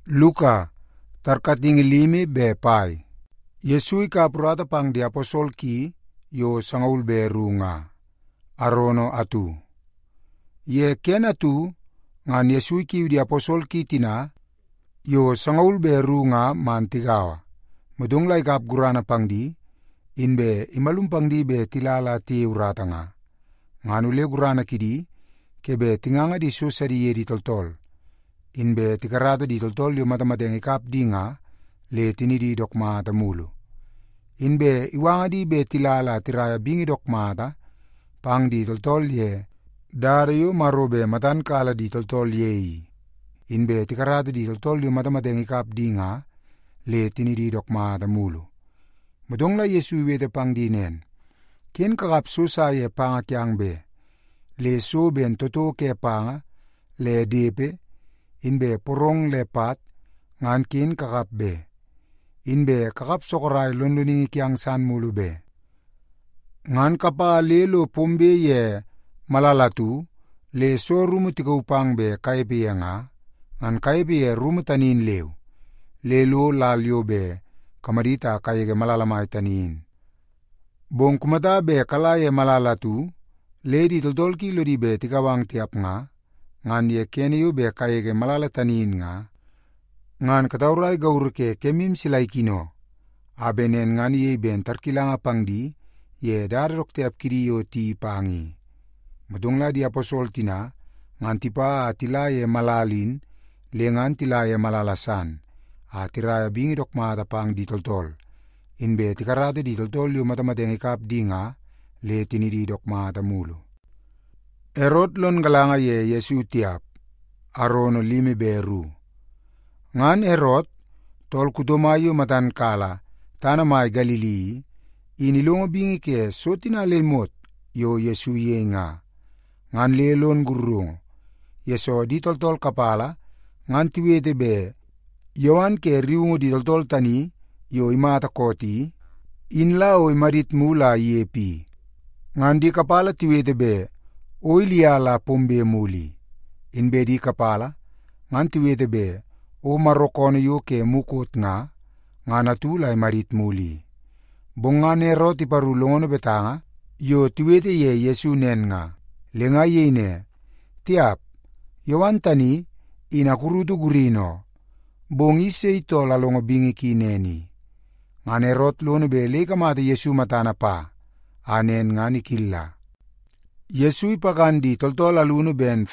Luka tarkating ilimi be pai. Yesui kapurata pang di apostol ki yo sangaul be runga. Arono atu. Ye ken atu ngan Yesui ki di apostol ki tina yo sangaul be runga mantigawa. Mudung lai kap gurana pang di inbe imalum pang di be tilala ti uratanga. Nganule gurana kidi kebe tinganga di susari ye di toltol. Inbe tikarata di toltol yo matamateng ikap di nga le tini di dokmata mulu. Inbe iwanga di be tilala tiraya bingi dokmata pang di toltol ye darayo marobe matan kala di toltol ye. Inbe tikarata di toltol yo matamateng ikap di nga le tini di dokmata mulu. Mudong la Yesu wete pang di nen. Kin kakap susa ye panga kyang be. Le so ben toto ke panga le depe inbe porong lepat ngan kin kakap be. Inbe kakap sokoray lonloningi kyang san mulu be. Ngan kapa lelo pombe ye malalatu le so rumu tika upang be kaipe ye nga. Ngan kaipe ye rumu tanin leu. Lelo lalyo be kamarita kayege malalamay tanin. Bong kumata be kalaye malalatu le di toltol ki lodi be tikawang tiap nga. Ngan ye keniyo be kayege malalatanin nga. Ngan katauray gaur ke kemim silay kino. Abenen ngan ye ben tarkilanga pangdi ye darok tiap kiriyo ti pangi. Mudungla di apostol tina ngan tipa atila ye malalin le ngan tila ye malalasan. Atiraya bingi dokmata pang di toltol. Inbe tikarate di toltol yo matamateng ikap di nga le tinidi dokmata mulu. Erot lon galanga ye Yesu tiap. Arono limi beru. Ngan Erot tol kutomayo matan kala tanamay Galilii inilongo bingi ke so tinalemot yo Yesu ye nga. Ngan lelon gurung. Yeso di toltol kapala ngan tiwete be Yohan ke riungo di toltol tani yo imata koti inla o imarit mula yepi. Ngan di kapala tiwete be o iliala pombe muli. Inbe di kapala ngan tiwete be o marokono yo ke mukot nga natula imarit muli. Bonga nero ti parulongono betanga yo tiwete ye Yesu nen nga. Lenga ye ne tiap Yohan tani inakurutu gurino. Bong ise ito lalongo bingi kineni. Ngan Erot lono be leka mata Yesu matana pa. Anen nga ni killa. Yesu ipakan di toltol aluno ben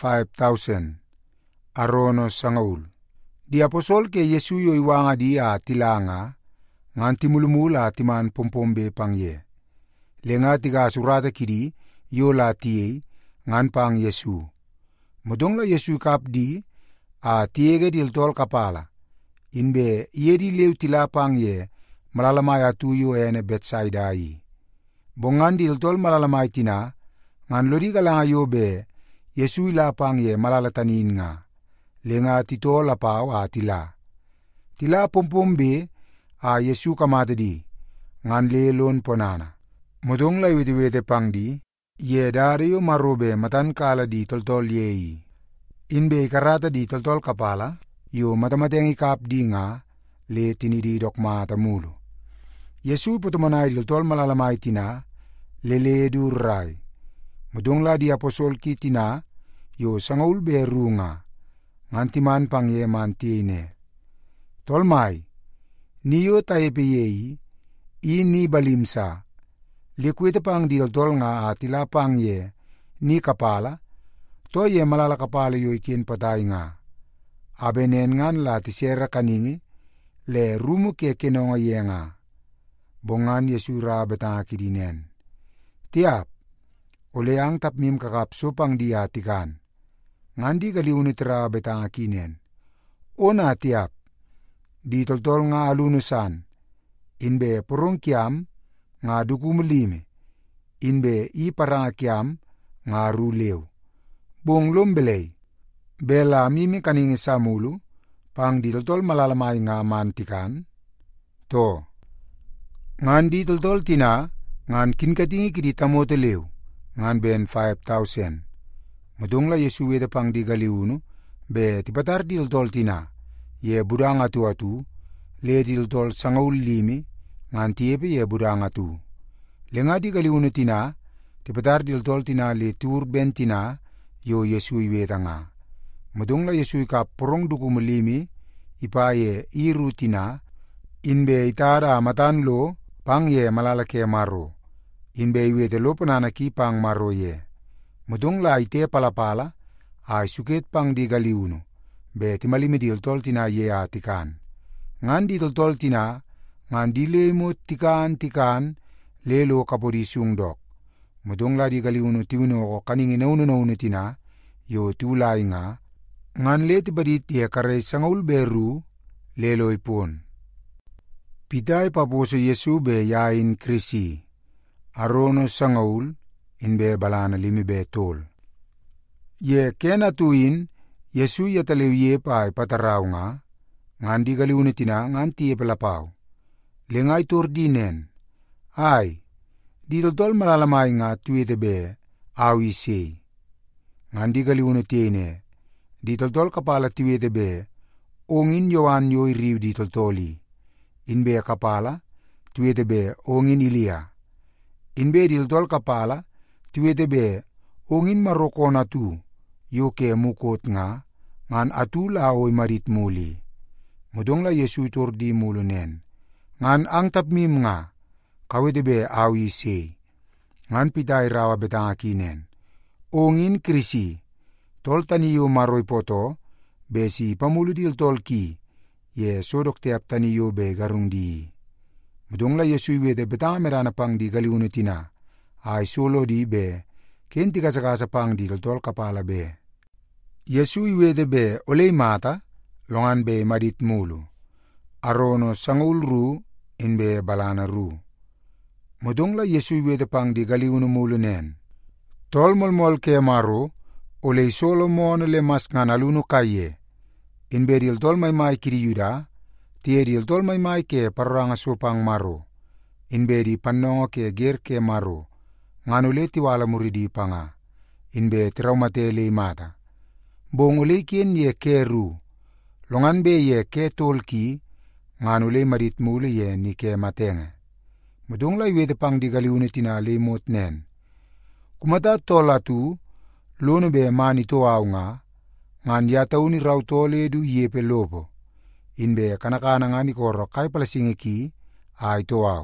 5,000. Arono sangaul. Di apostol ke Yesu yo iwanga di tilanga. Ngan timulumula timan pompombe pang ye. Lenga tiga surata kiri yo la tiye ngan pang Yesu. Mudong la Yesu kap di tiyege di toltol kapala. Inbe iye di leu tilapang ye malalamay atuyo ene Betsaida i. Bongan di tol malalamay tina ngan lodi kalanga yo be Yesu ilapang ye malalatanin nga. Lenga tito lapaw tila. Tila pompombe Yesu kamata di ngan lelon ponana. Mudong la wete pang di ye dario marobe matan kala di toltol ye i. Inbe karata di toltol kapala yo matamateng ikap di nga le tinidi dokmata mulu. Yesu putumanay toltol malalamay tina lele duray. Mudong la di apostol ki tina yo sangaul beru nga ngantiman pang ye mantine. Tolmay niyo tayepe yei ini balimsa likwete pang di toltol nga atila pang ye ni kapala to ye malala kapala yo ikin patay nga. Abenen ngan la tisera kaningi le rumu ke kenonga ye nga. Bongan Yesu ra betanga kidinen. Tiap ole ang tapmim kakap supang di atikan. Ngandi kaliunit ra betanga kinen. Ona tiap di toltol nga alunusan. Inbe purong kiam nga dukumulime. Inbe iparanga kiam nga ruleu. Bong lombelay. Bela mimi kaningi sa mulu, pang di toltol malalamay nga mantikan. To, ngan di toltol tina, ngan kinkatingi kidi tamote lew, ngan ben 5,000. Mudong la Yesu wete pang di galiuno, be tipatar di toltol tina, ye budang atu le di toltol sangaul limi ngan tiepe ye budang atu. Lenga di galiunu tina ti patar di toltol tina le tur ben tina yo Yesui wetanga. Mudung la Yesui ka porong duku melimi ipa ye iru tina inbe itara matan lo pang ye malalake maro. Inbe iwete lo panana ki pang maro ye. Mudung la ite palapala ay suket pang di galiunu be timalimi di toltol tina ye atikan. Ngan di toltol tina ngan di lemot tikan lelo kapodi sungdok. Mudong la di galiunu tiuno ko kaningi nauno tina yo tiulay nga ngan le tibadit ye kare sangaul beru lelo ipon. Pitay paposo Yesu be yain krisi. Arono sangaul inbe balana limi be tol. Ye kenatuin Yesu yatalew ye pay pataraw nga ngan di galiunu tina ngan tiye palapaw. Lengay tordinen. Ay, di toltol malalamay nga tuwete be awi sei. Ngan di galiunu tiyene. Di toltol kapala tuwete be ongin yowan yoy riw di toltoli. Inbe kapala tuwete be ongin Ilia. Inbe di toltol kapala tuwete be ongin marokon atu yo ke mukot nga ngan atu la oy marit muli. Mudong la Yesu tordi mulunen. Ngan ang tapmim nga kawete be awi sei. Ngan pitay rawa betanga kinen. Ongin krisi. Tol taniyo maroy poto be si pamuludil tol ki ye sodok tiap taniyo be garung di. Mudong la Yesu wete betanga merana pang di galiunu tina. Ay solo di be kenti kasakasa pang di tol kapala be. Yesu wete be olay mata longan be madit mulu. Arono sangaul ru inbe balana ru. Mudong la Yesu wete pang di galiunu mulu nen. Tol molmol ke maro olay Solomon le mas nganaluno kaye. Inbe dil tol may kiri yuda, tiye dil tol may ke paroranga sopang maro. Inbe di panongo ke ger ke maro. Nganule tiwala muridi panga. Inbe traumate le mata. Bong olay kien ye ke ru. Longan be ye ke tol ki, nganule marit mule ye ni ke matenge. Mudong la iwete pang di galiunu tina le mot nen. Kumata tol atu, lono be mani to aw nga, ngan yatauni raw tole du yepe lopo. Inbe kanakana nga ni koro kay palasingi ki, ay to aw.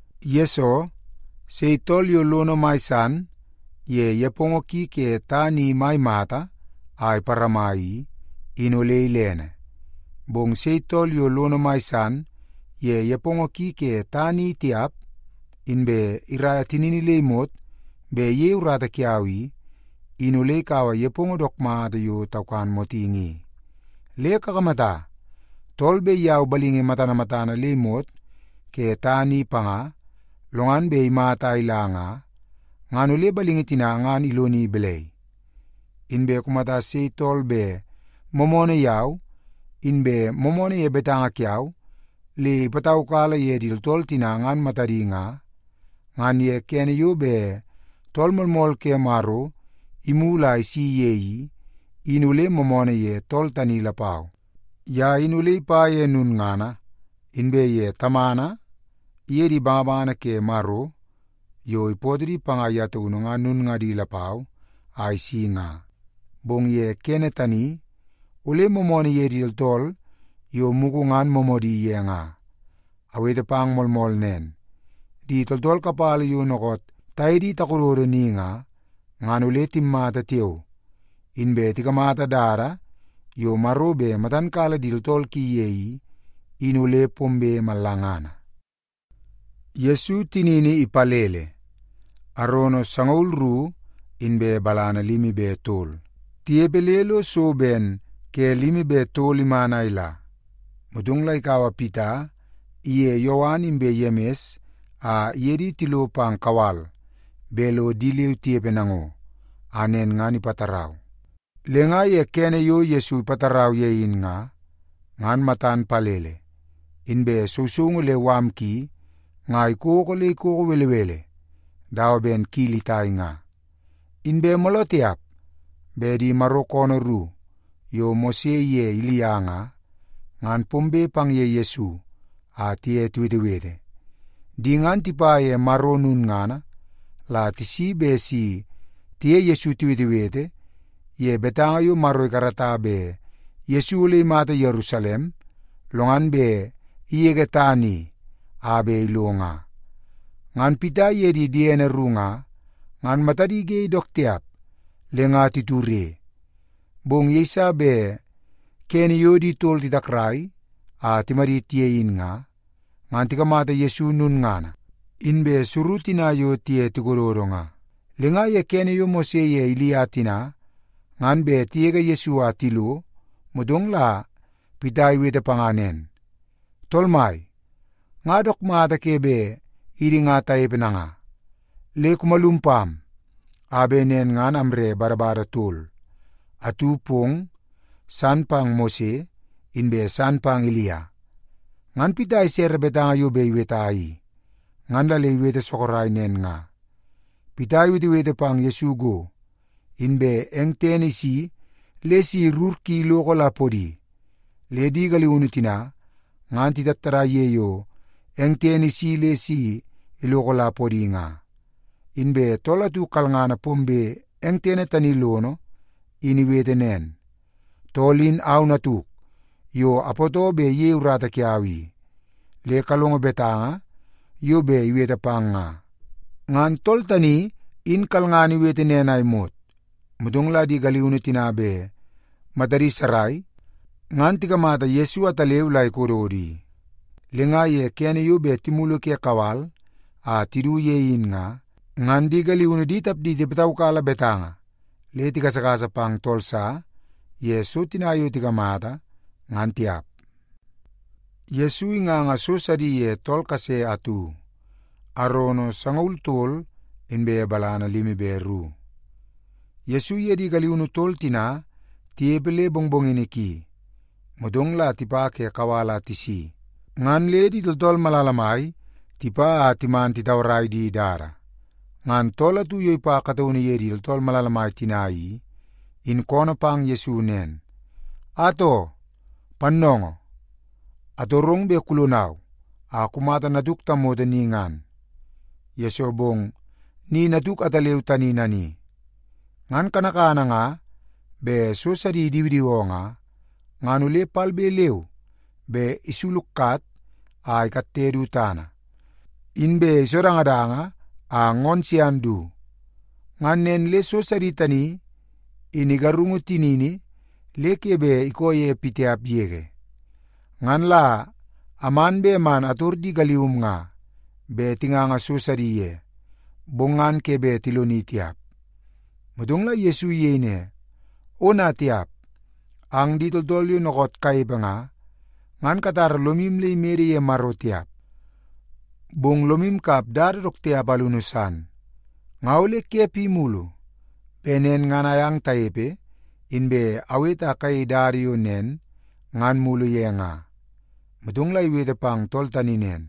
Yeso, say tol yo lono may san, ye yepongo ki ke tani may mata, ay paramai, inolay lene. Bong say tol yo lono may san, ye yepongo ki ke tani tiap, inbe iraya tininilay mot, be ye urata kiawi, inulay kawa yepongo dokma to yo taukan motingi. Le kakamata, tol be yaw balingi mata na limot, ke tani panga, longan be imata ilanga, nganule balingi tinangan iloni belay. Inbe kumata say tol be momone yaw, inbe momone ye betanga kiaw, li pataw kala ye dil tol tinangan matadinga, ngan ye kene yo be tol molmol ke maro, imula isi yeyi, inule momone ye tol tani lapaw. Ya inule pa ye nun ngana, inbe ye tamana, ye di bangabana ke maro, yo ipodri pangayata ununga nun nga di lapaw, ay si nga. Bong ye kene tani, ule momone ye di tol, yo mukungan momodi ye nga. Awete pang molmol nen. Di toltol kapal yo nokot, tayo di takururo ni nga, nganule timmata tiyo. Inbe tikamata dara, yo marobe matan kala diltol ki yeyi, inule pombe malangana. Yesu tinini ipalele. Arono sangaul ru, inbe balana limi be tol. Tiebelelo so ben, ke limi be tol imana ila. Mudungla ikawa pita, iye yowan inbe yemes, a yedi tilo pang kawal. Belo diliw tiebe nango, anen nga ni pataraw. Lenga ye kene yo Yesu pataraw ye in nga, ngan matan palele. Inbe susungu le wamki, nga ikoko le ikoko welewele, daw ben kilitay nga. Inbe molotiap, be di marokono ru, yo mose ye Ilia nga, ngan pombe pang ye Yesu, tie tuwede-wede. Di ngan tipa ye maronun ngana, la tisi besi tie Yesu tuwede-wede, ye betanga yu maroi karata be, Yesu le mata Yerusalem, longan be iye getani, abe ilonga. Ngan pita ye di diene runga, ngan matadi ge doktiap, lenga titure. Bong yesa be, keni yodi tol titakrai, timari tiein nga, ngan tika mata Yesu nun ngana. Inbe surutina yo tie tigororo nga. Lenga ye keni yo mose ye iliatina, ngan be tiega Yesu atilo, mudong la, pita iwete panganen. Tolmai, ngadok mata kebe, iri nga tayo pinanga. Le kumalumpam, abe nen ngan amre barabara tul. Atupong, san pang Mose, inbe san pang Elia. Ngan pitay ser betanga yu be iwetai. Ngan lale iwete sokoray nen nga. Pitay iwete pang Yesugo, inbe eng tenisi, lesi rurki loko la podi. Ledi gali unutina, ngan titatara yeyo, eng tenisi lesi iloko la podi nga. Inbe tolatu kalngana pombe eng tene tanilono, iniwete nen. Tolin au natuk, yo apoto be ye urata kiawi. Le kalongo betanga, yo be iwete panga. Ngan tol tani, in kalngani wete nenay mot. Mudong la di galiuni tinabe, matari saray, ngan tikamata Yesu atalew lay korodi. Lenga ye kene yo be timulo ke kawal, tiru ye in nga, ngan di galiuni ditap di tipataw kala betanga. Le tikasakasa pang tolsa, Yesu tinayo tikamata, ngan tiap. Yesu nga susadi ye tol kase atu, arono sangaul tol, inbe balana limi beru. Yesu ye di galiunu tol tina, tiebele bongbong iniki, mudong la tipa ke kawala tisi. Ngan le di tol malalamay, tipa timan titawray di dara. Ngan tola tu yoy pa katawni ye di tol malalamay tinayi, in kono pang Yesu nen. Ato, panongo, ato rong be kulunaw, kumata naduk tamo daningan. Yesu bong, ni naduk atalew taninani. Ngan kanakana nga, be susadi diwidiwo nga, ngan ule palbe lew, be isulukat, kattedu tana. Inbe sorangadanga, ngon siandu. Ngan nen le susadi tani, inigarungu tinini, lekebe ikoye piteap yege. Ngan la, aman be man atur di galium nga, be tinganga susadi ye, bongan kebe tiloni tiap. Mudong la Yesu yene, ona tiap, ang ditol yu nokot kaiba nga, ngan katar lomim le meri ye maro tiap. Bong lomim kap darok tiap alunusan, nga ule kepi mulu, benen nga nayang taepe, inbe aweta kay dario nen, ngan mulu ye nga. Mudong la iwete pang tol taninen,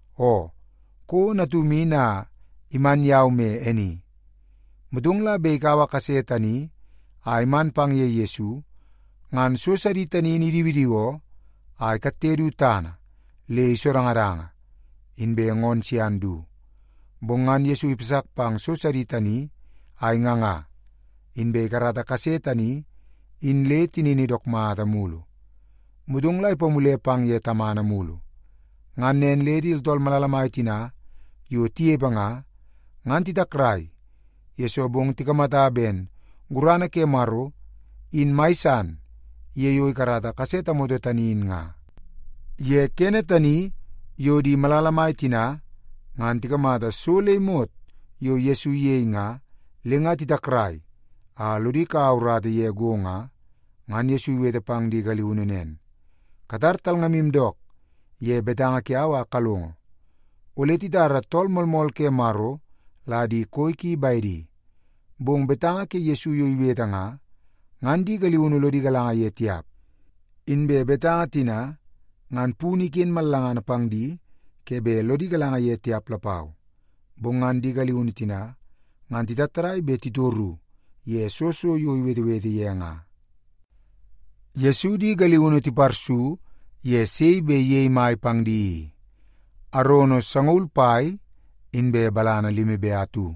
ko natumina iman yaw me eni. Mudong la beikawa kasetani, man pang ye Yesu, ngan susadi tani nidiwidiwo, kattedu tana, le isorangaranga, inbe ngon siandu. Bongan Yesu ipisak pang susadi tani, nga, inbe karata kasetani, inle tinini dokmata mulu. Mudong la ipamule pang ye tamana mulu. Ngan nen le di tol malalamay tina, yo tieba nga, ngan titakray, Yesu bong tikamata ben, gurana ke maro, in maisan, ye yoy karata kaseta modo tanin nga. Ye kene tani, yo di malalamay tina, ngan tikamata sulay mot, yo Yesu ye nga, lenga titakray, ludi ka aurata ye go nga, ngan Yesu wete pang di galiununen. Katartal nga mimdok, ye betanga kiawa kalongo. Ule titara tol molmol ke maro, la di koiki baydi. Bong betanga ke Yesu yo iweta nga, ngan di galiunulo di galanga ye tiap. Inbe betanga tina, ngan punikin malanga na pangdi, kebe lo di galanga ye tiap lapaw. Bong ngan di galiunu tina, ngan titatray betitoru, ye soso yo iwete-wete ye nga. Yesu di galiunu ti parsu, ye sei be ye mai pangdi. Arono sangul pai in be balana limi be atu.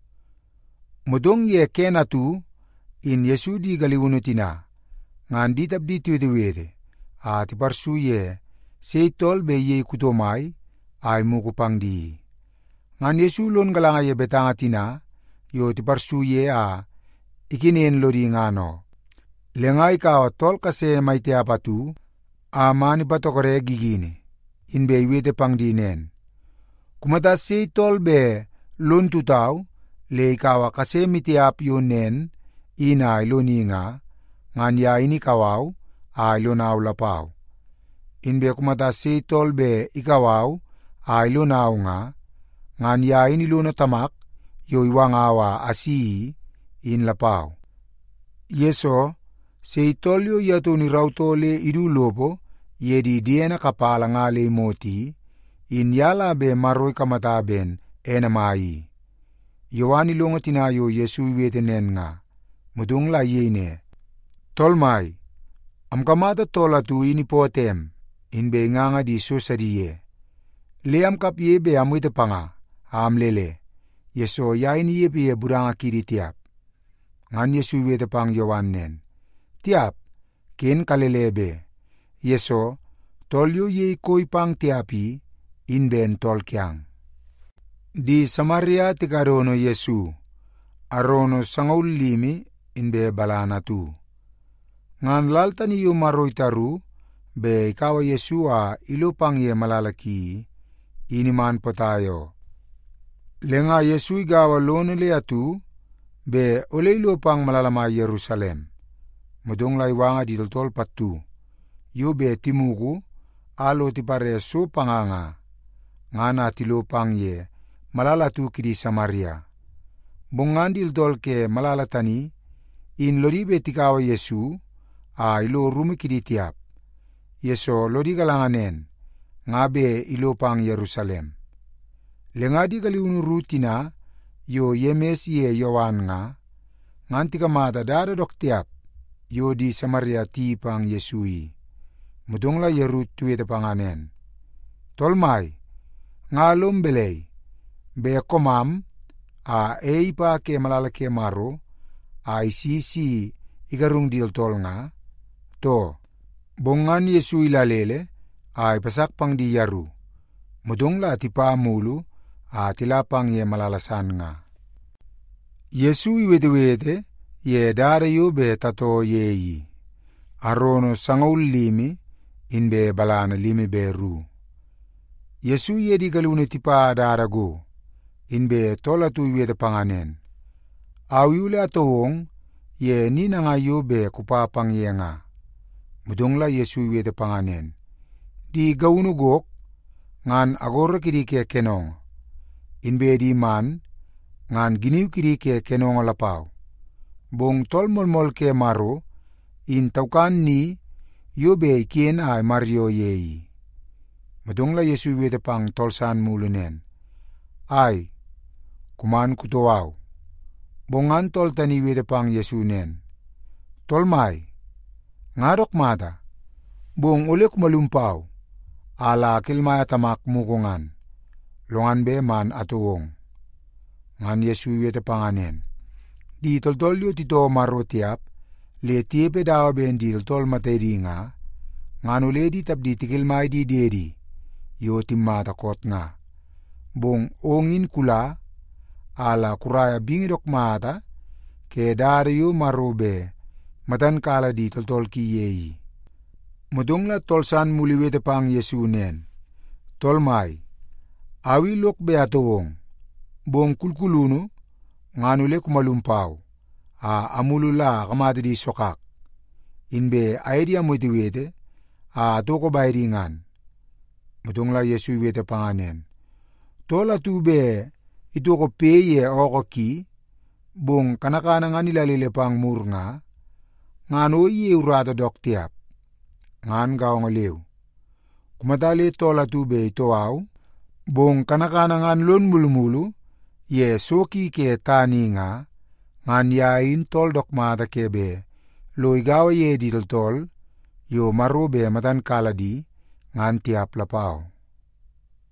Mudong ye ken atu in Yesu di galiwunutina. Ngan ditap di tuwede ati parsu ye sei tol be ye kutomai ay mukupang di. Ngan Yesu lon galanga ye betanga tina yo ti parsu ye a ikinen lodi ngano. Lenga ikaw tol kase may tiapatu mani patokore gigini in be iwete pang dinen. Kumata sei tol be lon tutaw le ikaw kase mitiap yun nen ina iloni nga ngan ya ini kawaw ilonaw lapaw. Inbe kumata sei tol be ikawaw ilonaw nga ngan ya ini luna tamak yo iwangawa asi in lapaw. Yeso sei tol yo yato ni rautole idulopo yedi diena kapala ngale moti in yala be maroy kamataben enamai. Yowani longo tinayo Yesu iwetenen nga mudung la yene. Tolmai am kamata tola tu ini potem in be nganga di susadiye. Le am kap ye be amuite panga am lele. Yeso ya ini ye be buranga kiri tiap. Ngan Yesu iwete pang Yowanen. Tiap ken kalelebe. Yeso tolyo ye koi pang tiapi in ben tol kyang. Di Samaria tikarono Yesu. Arono sangaul limi in be balana tu. Ngan lalta ni yumaroy taru be ikawa Yesu ilo pang ye malalaki iniman po tayo. Lenga Yesu igawa lono le atu be ole ilo pang malalama Yerusalem. Mudong laiwanga di toltol patu. Yo be timuku alo ti pare so panganga. Ngana tilo pang ye malalatu kidi Samaria. Bungan di toltol ke malalatani in lodi be tikawa Yesu ilo rumi kidi tiap. Yeso lodi galanganen ngabe ilo pang Yerusalem. Lenga di galiunu rutina yo yemes ye Yowan nga nganti kamata dada dok tiap yo di Samaria ti pang Yesui. Mudong la yerut tuwete panganen. Tolmai ngalom belay be komam eipa ke malalake maro isisi igarung dil tol nga to bongan Yesu ilalele ay pasak pang di yaru. Mudong la tipa mulu tilapang ye malalasan nga. Yesu iwete ye dare yo be tato yeyi. Arono sangaul limi in be balana limi be ru. Yesu ye di galune tipa darago in be tola tu iwete panganen. Awiule atowong ye nina nga yo be kupapang ye nga. Mudong la Yesu iwete panganen. Di gaunugok ngan agoro kiri ke kenong. In be di man ngan giniw kiri ke kenong lapaw. Bong tol molmol ke maro in taukan ni yo be kien ay Mario yeyi. Mudong la Yesu iwete pang tolsan mulunen. Ay kuman kutowaw. Bongan tol tani iwete pang Yesu nen. Tolmai ngarok mata bong ule kumalumpaw ala kilmaya tamak mukungan longan be man atuwong. Ngan Yesu iwete panganen. Di toltolyo tito maro tiap le tiepe dawa ben di toltol matedi nga ngan ule di tap di tikilmay di dedi yo timmata kot nga. Bong ongin kula ala kuraya bingidok mata ke dariyo maro be matan kala di toltol ki yeyi. Mudong la tolsan muliwete pang Yesu nen. Tolmai awi lok be atowong bong kulkulunu nganule kumalumpaw amulula kamati di sokak. Inbe aydi amoitiwete atoko bayringan. Mudong la Yesu iwete panganen. Tola tube itoko peye oko ki bong kanakana nga nilalile pang murnga ngano iye urata dok tiap. Ngan gao ngaliw. Kumatali tola tube ito aw bong kanakana ngan lon mulumulu ye soki ke tani nga ngan yain tol dok mata kebe lo igawa ye di tol yo maro be matan kaladi ngan tiap lapao.